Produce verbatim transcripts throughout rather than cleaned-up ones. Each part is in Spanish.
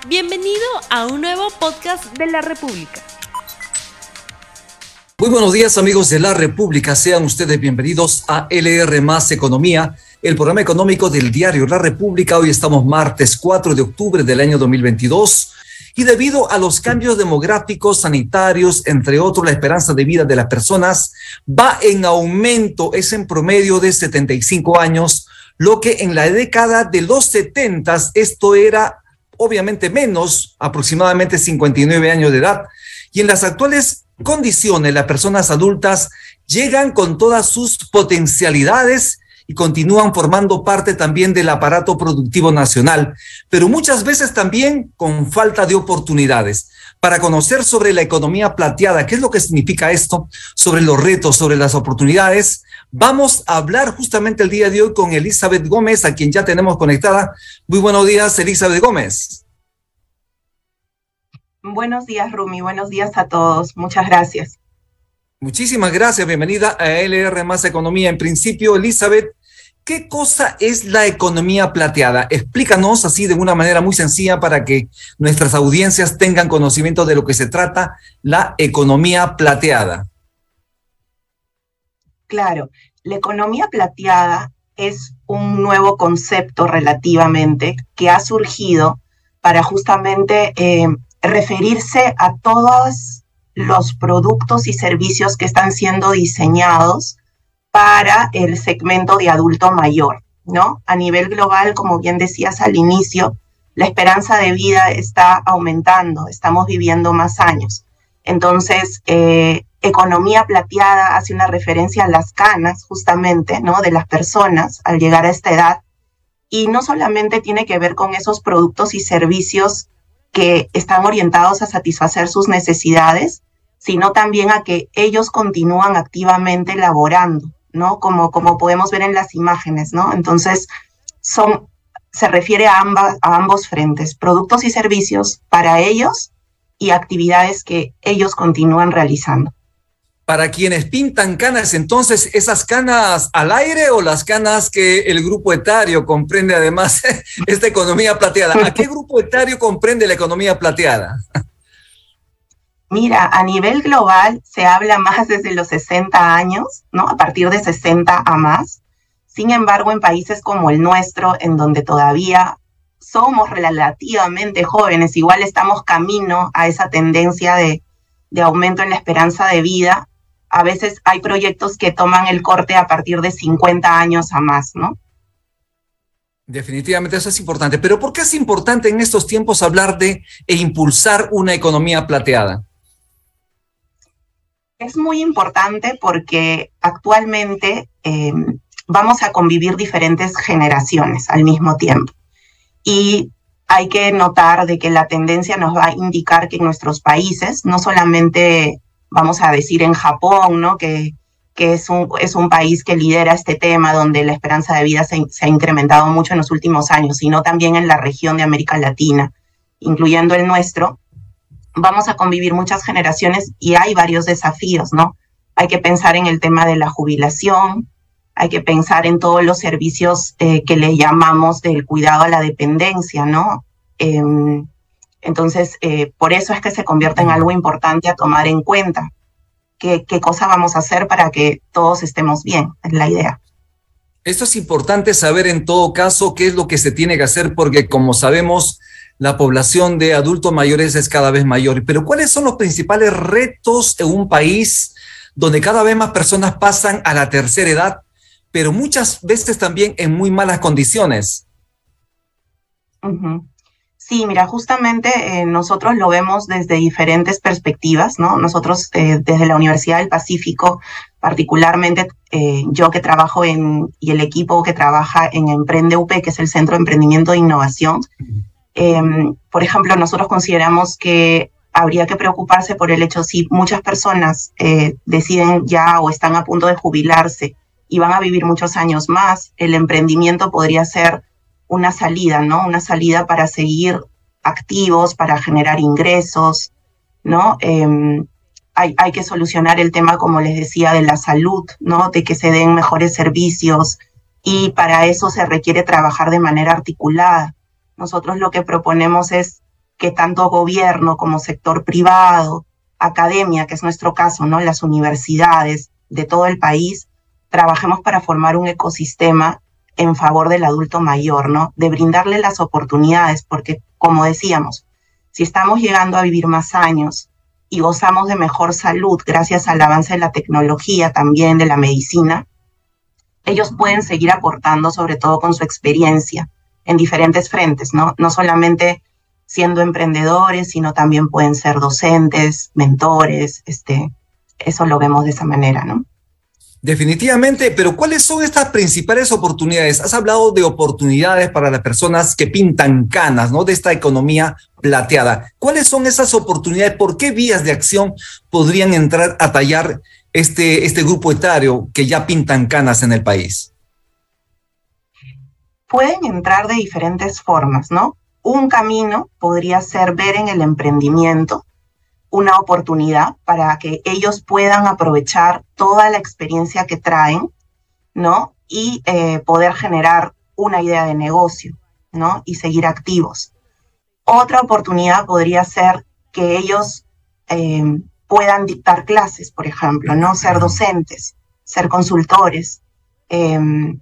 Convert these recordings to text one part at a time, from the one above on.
Bienvenido a un nuevo podcast de La República. Muy buenos días, amigos de La República. Sean ustedes bienvenidos a L R más Economía, el programa económico del diario La República. Hoy estamos martes cuatro de octubre del año dos mil veintidós. Y debido a los cambios demográficos, sanitarios, entre otros, la esperanza de vida de las personas va en aumento, es en promedio de setenta y cinco años, lo que en la década de los setenta, esto era obviamente menos, aproximadamente cincuenta y nueve años de edad. Y en las actuales condiciones, las personas adultas llegan con todas sus potencialidades y continúan formando parte también del aparato productivo nacional, pero muchas veces también con falta de oportunidades. Para conocer sobre la economía plateada, qué es lo que significa esto, sobre los retos, sobre las oportunidades, vamos a hablar justamente el día de hoy con Elizabeth Gómez, a quien ya tenemos conectada. Muy buenos días, Elizabeth Gómez. Buenos días, Rumi. Buenos días a todos. Muchas gracias. Muchísimas gracias. Bienvenida a L R más Economía. En principio, Elizabeth, ¿qué cosa es la economía plateada? Explícanos así de una manera muy sencilla para que nuestras audiencias tengan conocimiento de lo que se trata la economía plateada. Claro, la economía plateada es un nuevo concepto relativamente que ha surgido para justamente eh, referirse a todos los productos y servicios que están siendo diseñados para el segmento de adulto mayor, ¿no? A nivel global, como bien decías al inicio, la esperanza de vida está aumentando, estamos viviendo más años. Entonces, eh, economía plateada hace una referencia a las canas, justamente, ¿no? De las personas al llegar a esta edad. Y no solamente tiene que ver con esos productos y servicios que están orientados a satisfacer sus necesidades, sino también a que ellos continúan activamente laborando, ¿no? Como, como podemos ver en las imágenes, ¿no? Entonces, son, se refiere a, ambas, a ambos frentes, productos y servicios para ellos y actividades que ellos continúan realizando. Para quienes pintan canas, entonces, ¿esas canas al aire o las canas que el grupo etario comprende además esta economía plateada? ¿A qué grupo etario comprende la economía plateada? Mira, a nivel global se habla más desde los sesenta años, ¿no? A partir de sesenta a más. Sin embargo, en países como el nuestro, en donde todavía somos relativamente jóvenes, igual estamos camino a esa tendencia de, de aumento en la esperanza de vida, a veces hay proyectos que toman el corte a partir de cincuenta años a más, ¿no? Definitivamente eso es importante. Pero ¿por qué es importante en estos tiempos hablar de e impulsar una economía plateada? Es muy importante porque actualmente eh, vamos a convivir diferentes generaciones al mismo tiempo. Y hay que notar de que la tendencia nos va a indicar que en nuestros países, no solamente vamos a decir en Japón, ¿no? que, que es, un, es un país que lidera este tema, donde la esperanza de vida se, se ha incrementado mucho en los últimos años, sino también en la región de América Latina, incluyendo el nuestro, vamos a convivir muchas generaciones y hay varios desafíos, ¿no? Hay que pensar en el tema de la jubilación, hay que pensar en todos los servicios eh, que le llamamos del cuidado a la dependencia, ¿no? Eh, entonces, eh, por eso es que se convierte en algo importante a tomar en cuenta. ¿Qué, qué cosa vamos a hacer para que todos estemos bien? Es la idea. Esto es importante saber en todo caso qué es lo que se tiene que hacer, porque como sabemos, la población de adultos mayores es cada vez mayor. Pero ¿cuáles son los principales retos en un país donde cada vez más personas pasan a la tercera edad, pero muchas veces también en muy malas condiciones? Uh-huh. Sí, mira, justamente eh, nosotros lo vemos desde diferentes perspectivas, ¿no? Nosotros eh, desde la Universidad del Pacífico, particularmente eh, yo que trabajo en, y el equipo que trabaja en Emprende U P, que es el Centro de Emprendimiento e Innovación, eh, por ejemplo, nosotros consideramos que habría que preocuparse por el hecho si muchas personas eh, deciden ya o están a punto de jubilarse y van a vivir muchos años más, el emprendimiento podría ser una salida, ¿no? Una salida para seguir activos, para generar ingresos, ¿no? Eh, hay, hay que solucionar el tema, como les decía, de la salud, ¿no? De que se den mejores servicios, y para eso se requiere trabajar de manera articulada. Nosotros lo que proponemos es que tanto gobierno como sector privado, academia, que es nuestro caso, ¿no? Las universidades de todo el país, trabajemos para formar un ecosistema en favor del adulto mayor, ¿no? De brindarle las oportunidades, porque, como decíamos, si estamos llegando a vivir más años y gozamos de mejor salud gracias al avance de la tecnología, también de la medicina, ellos pueden seguir aportando, sobre todo con su experiencia, en diferentes frentes, ¿no? No solamente siendo emprendedores, sino también pueden ser docentes, mentores, este, eso lo vemos de esa manera, ¿no? Definitivamente, pero ¿cuáles son estas principales oportunidades? Has hablado de oportunidades para las personas que pintan canas, ¿no? De esta economía plateada. ¿Cuáles son esas oportunidades? ¿Por qué vías de acción podrían entrar a tallar este, este grupo etario que ya pintan canas en el país? Pueden entrar de diferentes formas, ¿no? Un camino podría ser ver en el emprendimiento una oportunidad para que ellos puedan aprovechar toda la experiencia que traen, ¿no? Y eh, poder generar una idea de negocio, ¿no? Y seguir activos. Otra oportunidad podría ser que ellos eh, puedan dictar clases, por ejemplo, ¿no? Ser docentes, ser consultores, eh,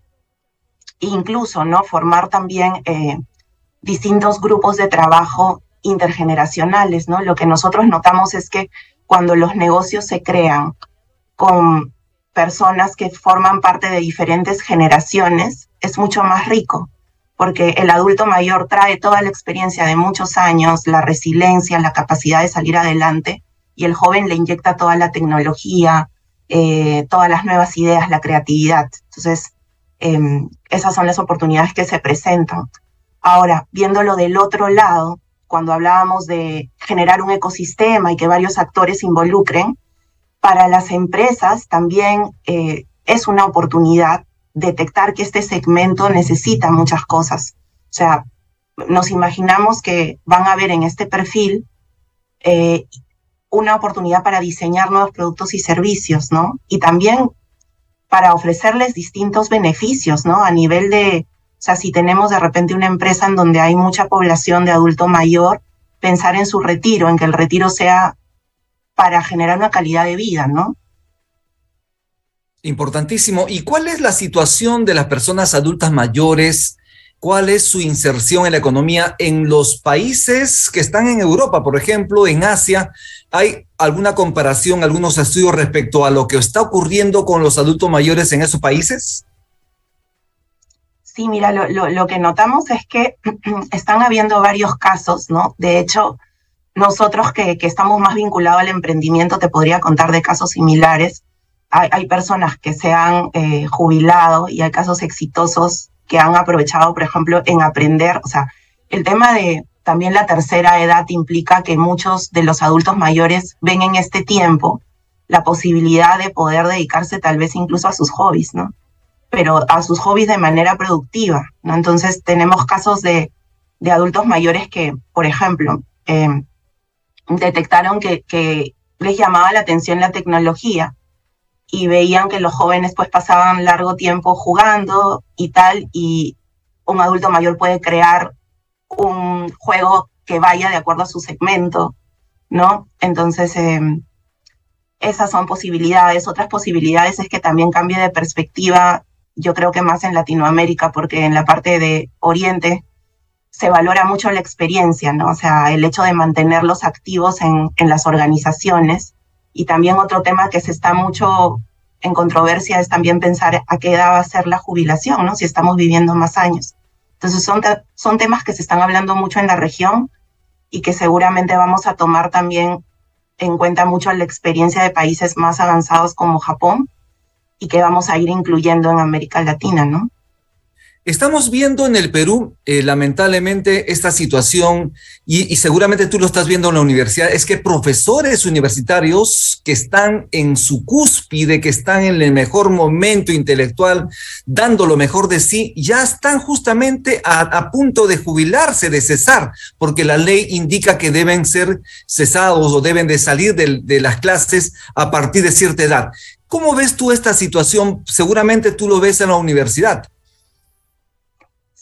incluso, ¿no? Formar también eh, distintos grupos de trabajo intergeneracionales, ¿no? Lo que nosotros notamos es que cuando los negocios se crean con personas que forman parte de diferentes generaciones, es mucho más rico, porque el adulto mayor trae toda la experiencia de muchos años, la resiliencia, la capacidad de salir adelante, y el joven le inyecta toda la tecnología, eh, todas las nuevas ideas, la creatividad. Entonces, eh, esas son las oportunidades que se presentan. Ahora, viéndolo del otro lado, cuando hablábamos de generar un ecosistema y que varios actores se involucren, para las empresas también eh, es una oportunidad detectar que este segmento necesita muchas cosas. O sea, nos imaginamos que van a ver en este perfil eh, una oportunidad para diseñar nuevos productos y servicios, ¿no? Y también para ofrecerles distintos beneficios, ¿no? A nivel de... O sea, si tenemos de repente una empresa en donde hay mucha población de adulto mayor, pensar en su retiro, en que el retiro sea para generar una calidad de vida, ¿no? Importantísimo. ¿Y cuál es la situación de las personas adultas mayores? ¿Cuál es su inserción en la economía en los países que están en Europa, por ejemplo, en Asia? ¿Hay alguna comparación, algunos estudios respecto a lo que está ocurriendo con los adultos mayores en esos países? Sí, mira, lo, lo, lo que notamos es que están habiendo varios casos, ¿no? De hecho, nosotros que, que estamos más vinculados al emprendimiento, te podría contar de casos similares. Hay, hay personas que se han eh, jubilado y hay casos exitosos que han aprovechado, por ejemplo, en aprender. O sea, el tema de también la tercera edad implica que muchos de los adultos mayores ven en este tiempo la posibilidad de poder dedicarse tal vez incluso a sus hobbies, ¿no? Pero a sus hobbies de manera productiva, ¿no? Entonces tenemos casos de, de adultos mayores que, por ejemplo, eh, detectaron que, que les llamaba la atención la tecnología y veían que los jóvenes pues pasaban largo tiempo jugando y tal, y un adulto mayor puede crear un juego que vaya de acuerdo a su segmento, ¿no? Entonces, eh, esas son posibilidades. Otras posibilidades es que también cambie de perspectiva, yo creo que más en Latinoamérica, porque en la parte de Oriente se valora mucho la experiencia, ¿no? O sea, el hecho de mantenerlos activos en, en las organizaciones. Y también otro tema que se está mucho en controversia es también pensar a qué edad va a ser la jubilación, ¿no? Si estamos viviendo más años. Entonces son, te- son temas que se están hablando mucho en la región y que seguramente vamos a tomar también en cuenta mucho la experiencia de países más avanzados como Japón, y que vamos a ir incluyendo en América Latina, ¿no? Estamos viendo en el Perú, eh, lamentablemente, esta situación, y, y seguramente tú lo estás viendo en la universidad, es que profesores universitarios que están en su cúspide, que están en el mejor momento intelectual, dando lo mejor de sí, ya están justamente a, a punto de jubilarse, de cesar, porque la ley indica que deben ser cesados o deben de salir de, de las clases a partir de cierta edad. ¿Cómo ves tú esta situación? Seguramente tú lo ves en la universidad.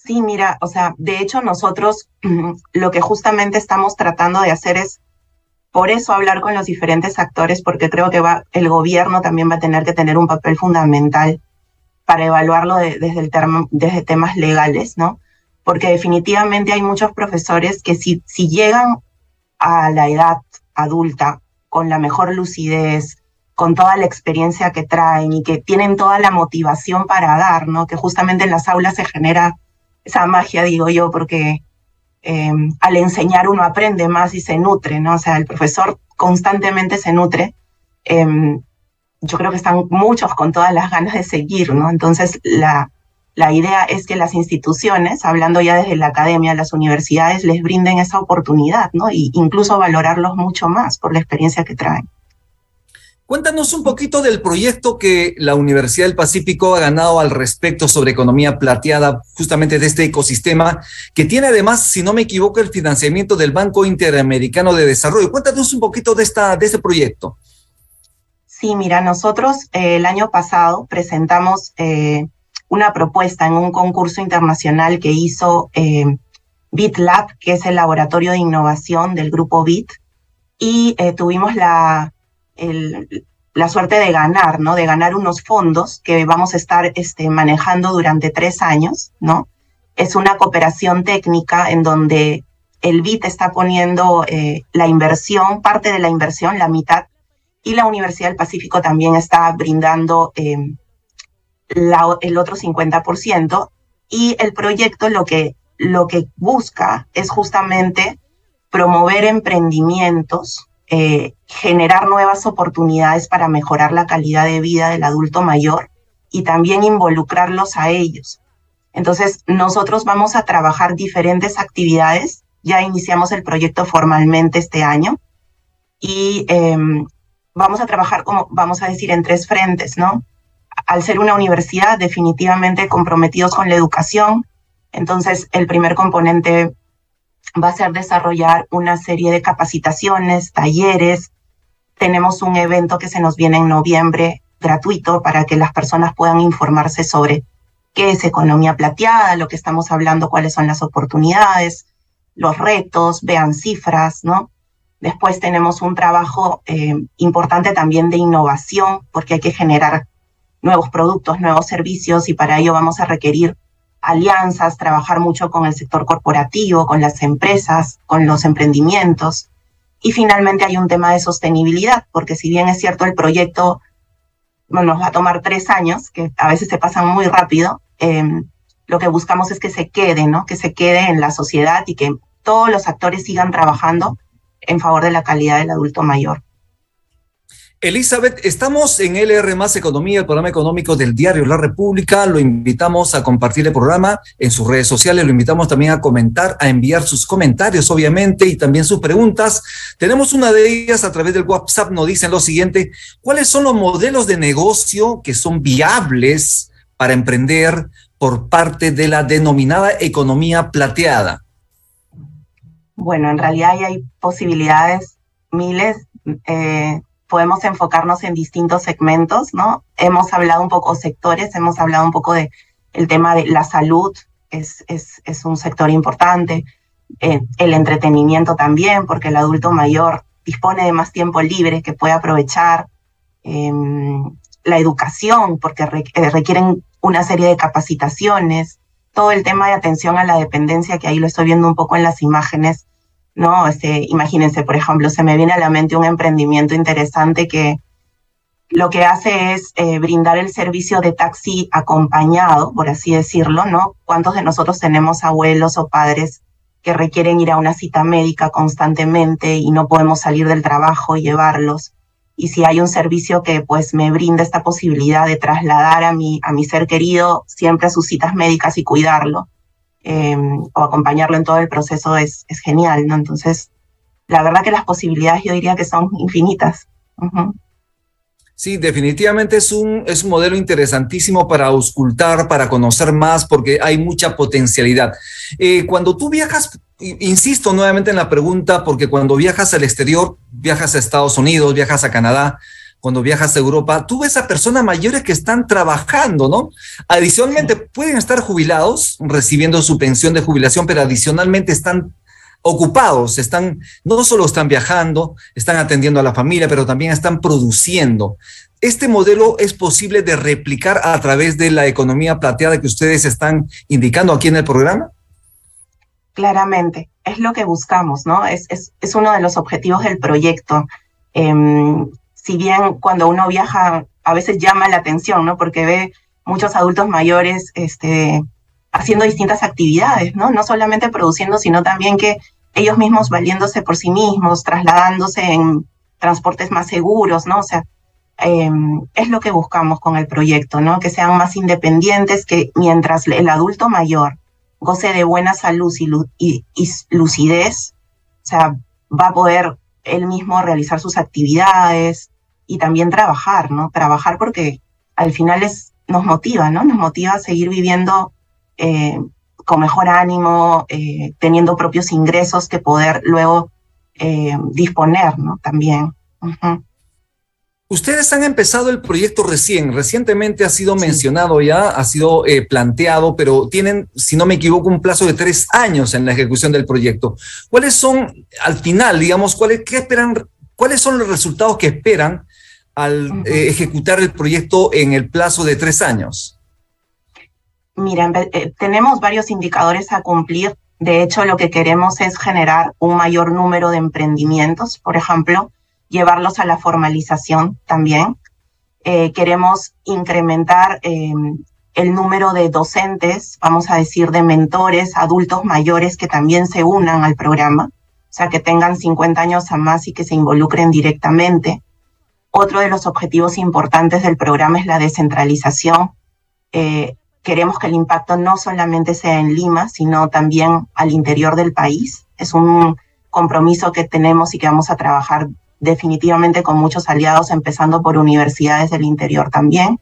Sí, mira, o sea, de hecho nosotros lo que justamente estamos tratando de hacer es, por eso hablar con los diferentes actores, porque creo que va, el gobierno también va a tener que tener un papel fundamental para evaluarlo de, desde, el termo, desde temas legales, ¿no? Porque definitivamente hay muchos profesores que si, si llegan a la edad adulta con la mejor lucidez, con toda la experiencia que traen y que tienen toda la motivación para dar, ¿no? Que justamente en las aulas se genera esa magia, digo yo, porque eh, al enseñar uno aprende más y se nutre, ¿no? O sea, el profesor constantemente se nutre. Eh, yo creo que están muchos con todas las ganas de seguir, ¿no? Entonces, la, la idea es que las instituciones, hablando ya desde la academia, las universidades, les brinden esa oportunidad, ¿no? Y incluso valorarlos mucho más por la experiencia que traen. Cuéntanos un poquito del proyecto que la Universidad del Pacífico ha ganado al respecto sobre economía plateada, justamente de este ecosistema, que tiene además, si no me equivoco, el financiamiento del Banco Interamericano de Desarrollo. Cuéntanos un poquito de, esta, de este proyecto. Sí, mira, nosotros eh, el año pasado presentamos eh, una propuesta en un concurso internacional que hizo eh, BitLab, que es el laboratorio de innovación del grupo Bit, y eh, tuvimos la, el, la suerte de ganar, ¿no? De ganar unos fondos que vamos a estar este, manejando durante tres años, ¿no? Es una cooperación técnica en donde el Bit está poniendo eh, la inversión, parte de la inversión, la mitad, y la Universidad del Pacífico también está brindando eh, la, el otro cincuenta por ciento, y el proyecto lo que, lo que busca es justamente promover emprendimientos, eh, generar nuevas oportunidades para mejorar la calidad de vida del adulto mayor y también involucrarlos a ellos. Entonces, nosotros vamos a trabajar diferentes actividades, ya iniciamos el proyecto formalmente este año, y eh, vamos a trabajar, como vamos a decir, en tres frentes, ¿no? Al ser una universidad definitivamente comprometidos con la educación, entonces el primer componente va a ser desarrollar una serie de capacitaciones, talleres. Tenemos un evento que se nos viene en noviembre gratuito para que las personas puedan informarse sobre qué es economía plateada, lo que estamos hablando, cuáles son las oportunidades, los retos, vean cifras, ¿no? Después tenemos un trabajo eh, importante también de innovación, porque hay que generar nuevos productos, nuevos servicios, y para ello vamos a requerir alianzas, trabajar mucho con el sector corporativo, con las empresas, con los emprendimientos. Y finalmente hay un tema de sostenibilidad, porque si bien es cierto el proyecto bueno, nos va a tomar tres años, que a veces se pasan muy rápido, eh, lo que buscamos es que se quede, ¿no? Que se quede en la sociedad y que todos los actores sigan trabajando en favor de la calidad del adulto mayor. Elizabeth, estamos en L R más Economía, el programa económico del diario La República. Lo invitamos a compartir el programa en sus redes sociales, lo invitamos también a comentar, a enviar sus comentarios, obviamente, y también sus preguntas. Tenemos una de ellas a través del WhatsApp, nos dicen lo siguiente: ¿cuáles son los modelos de negocio que son viables para emprender por parte de la denominada economía plateada? Bueno, en realidad ya hay posibilidades miles. Eh, podemos enfocarnos en distintos segmentos, ¿no? Hemos hablado un poco sectores, hemos hablado un poco de el tema de la salud, es, es, es un sector importante, eh, el entretenimiento también, porque el adulto mayor dispone de más tiempo libre que puede aprovechar, eh, la educación, porque re, eh, requieren una serie de capacitaciones, todo el tema de atención a la dependencia, que ahí lo estoy viendo un poco en las imágenes, ¿no? Este, imagínense, por ejemplo, se me viene a la mente un emprendimiento interesante que lo que hace es eh, brindar el servicio de taxi acompañado, por así decirlo, ¿no? ¿Cuántos de nosotros tenemos abuelos o padres que requieren ir a una cita médica constantemente y no podemos salir del trabajo y llevarlos? Y si hay un servicio que pues me brinda esta posibilidad de trasladar a mi, a mi ser querido siempre a sus citas médicas y cuidarlo, Eh, o acompañarlo en todo el proceso, es, es genial, ¿no? Entonces, la verdad que las posibilidades yo diría que son infinitas. Uh-huh. Sí, definitivamente es un, es un modelo interesantísimo para auscultar, para conocer más, porque hay mucha potencialidad. Eh, cuando tú viajas, insisto nuevamente en la pregunta, porque cuando viajas al exterior, viajas a Estados Unidos, viajas a Canadá, cuando viajas a Europa, tú ves a personas mayores que están trabajando, ¿no? Adicionalmente, pueden estar jubilados, recibiendo su pensión de jubilación, pero adicionalmente están ocupados, están, no solo están viajando, están atendiendo a la familia, pero también están produciendo. ¿Este modelo es posible de replicar a través de la economía plateada que ustedes están indicando aquí en el programa? Claramente, es lo que buscamos, ¿no? Es, es, es uno de los objetivos del proyecto. Eh, si bien cuando uno viaja a veces llama la atención, ¿no? Porque ve muchos adultos mayores este, haciendo distintas actividades, ¿no? No solamente produciendo, sino también que ellos mismos valiéndose por sí mismos, trasladándose en transportes más seguros, ¿no? O sea, eh, es lo que buscamos con el proyecto, ¿no? Que sean más independientes, que mientras el adulto mayor goce de buena salud y, lu y, y lucidez, o sea, va a poder él mismo realizar sus actividades y también trabajar, ¿no? Trabajar porque al final es, nos motiva, ¿no? Nos motiva a seguir viviendo eh, con mejor ánimo, eh, teniendo propios ingresos que poder luego eh, disponer, ¿no? También. Uh-huh. Ustedes han empezado el proyecto recién, recientemente ha sido sí. mencionado ya, ha sido eh, planteado, pero tienen, si no me equivoco, un plazo de tres años en la ejecución del proyecto. ¿Cuáles son, al final, digamos, cuáles, qué esperan, cuáles son los resultados que esperan al uh-huh. eh, ejecutar el proyecto en el plazo de tres años? Mira, eh, tenemos varios indicadores a cumplir. De hecho, lo que queremos es generar un mayor número de emprendimientos, por ejemplo, llevarlos a la formalización también. Eh, queremos incrementar eh, el número de docentes, vamos a decir, de mentores, adultos mayores que también se unan al programa, o sea, que tengan cincuenta años a más y que se involucren directamente. Otro de los objetivos importantes del programa es la descentralización. Eh, queremos que el impacto no solamente sea en Lima, sino también al interior del país. Es un compromiso que tenemos y que vamos a trabajar definitivamente con muchos aliados, empezando por universidades del interior también.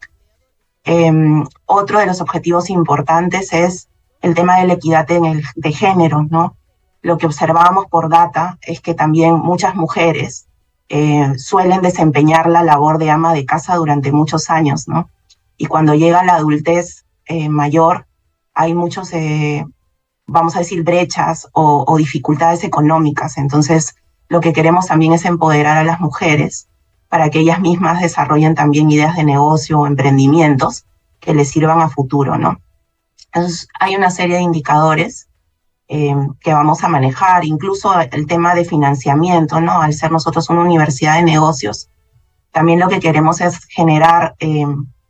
Eh, otro de los objetivos importantes es el tema de la equidad en el, de género, ¿no? Lo que observamos por data es que también muchas mujeres eh, suelen desempeñar la labor de ama de casa durante muchos años, ¿no? Y cuando llega la adultez eh, mayor, hay muchos, eh, vamos a decir, brechas o, o dificultades económicas. Entonces, lo que queremos también es empoderar a las mujeres para que ellas mismas desarrollen también ideas de negocio o emprendimientos que les sirvan a futuro, ¿no? Entonces, hay una serie de indicadores eh, que vamos a manejar, incluso el tema de financiamiento, ¿no? Al ser nosotros una universidad de negocios, también lo que queremos es generar eh,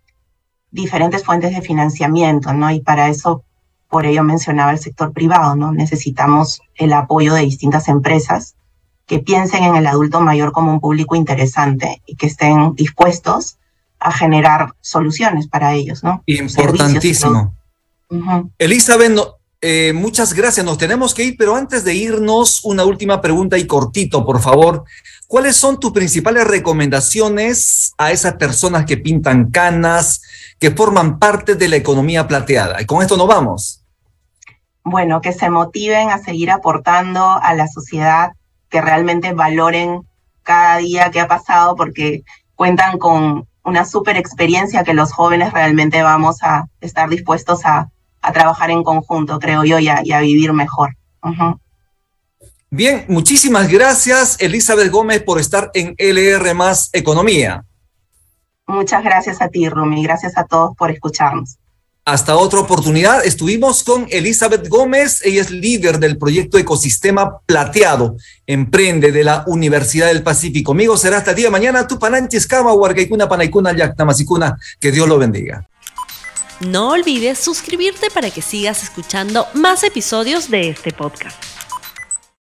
diferentes fuentes de financiamiento, ¿no? Y para eso, por ello mencionaba el sector privado, ¿no? Necesitamos el apoyo de distintas empresas que piensen en el adulto mayor como un público interesante y que estén dispuestos a generar soluciones para ellos, ¿no? Importantísimo. Uh-huh. Elizabeth, no, eh, muchas gracias. Nos tenemos que ir, pero antes de irnos, una última pregunta y cortito, por favor. ¿Cuáles son tus principales recomendaciones a esas personas que pintan canas, que forman parte de la economía plateada? Y con esto nos vamos. Bueno, que se motiven a seguir aportando a la sociedad, que realmente valoren cada día que ha pasado, porque cuentan con una súper experiencia que los jóvenes realmente vamos a estar dispuestos a, a trabajar en conjunto, creo yo, y a, y a vivir mejor. Uh-huh. Bien, muchísimas gracias, Elizabeth Gómez, por estar en L R más Economía. Muchas gracias a ti, Rumi. Gracias a todos por escucharnos. Hasta otra oportunidad, estuvimos con Elizabeth Gómez, ella es líder del proyecto Ecosistema Plateado, emprende de la Universidad del Pacífico. Amigos, será hasta el día de mañana. Tupananchis, Kama, Huarcaicuna, Panaicuna, Yacnamacicuna. Que Dios lo bendiga. No olvides suscribirte para que sigas escuchando más episodios de este podcast.